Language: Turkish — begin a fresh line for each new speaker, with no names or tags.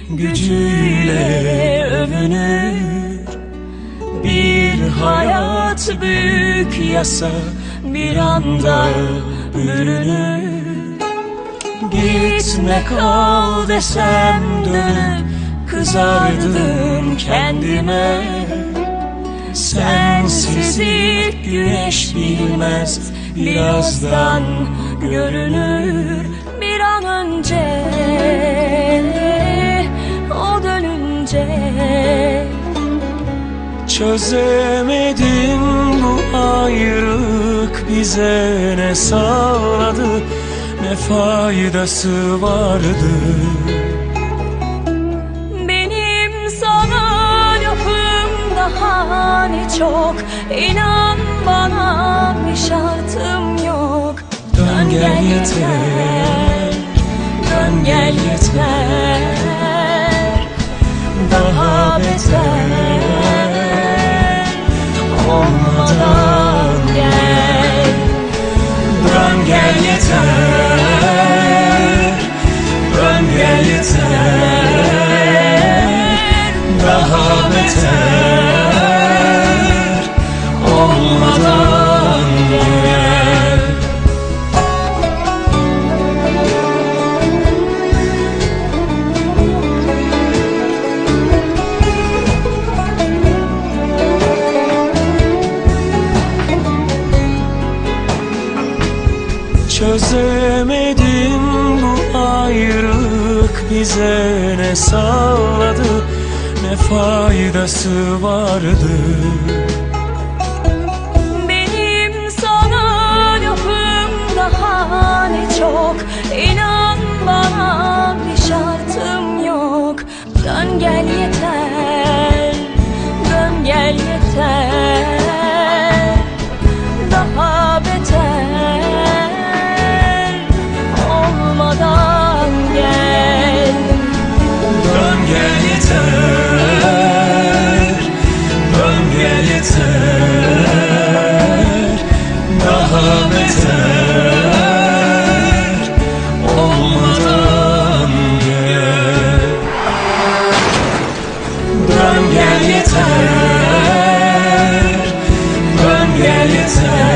gücüyle övünür. Bir hayat büyük yasa bir anda bürünür. Gitme kal desem dönüp kızardım kendime. Sensiz ilk güneş bilmez, birazdan görünür. Bir an önce o dönünce çözemedim bu ayrılık bize ne sağladı, ne faydası vardı.
Benim sana lafım daha ne çok, inan bana bir şartım yok.
Dön gel yeter, dön gel yeter, daha beter olmadan gel. Dön gel yeter, dön gel yeter, daha beter olmadan gel. Çözemedim bu ayrılık bize ne sağladı, ne faydası vardı.
Benim sana lafım daha ne çok, inan bana bir şartım yok. Dön gel yeter, dön gel yeter, daha beter olmadan gel.
Dön gel yeter, dön gel yeter, daha beter olmadan gel. Dön gel yeter, dön gel yeter,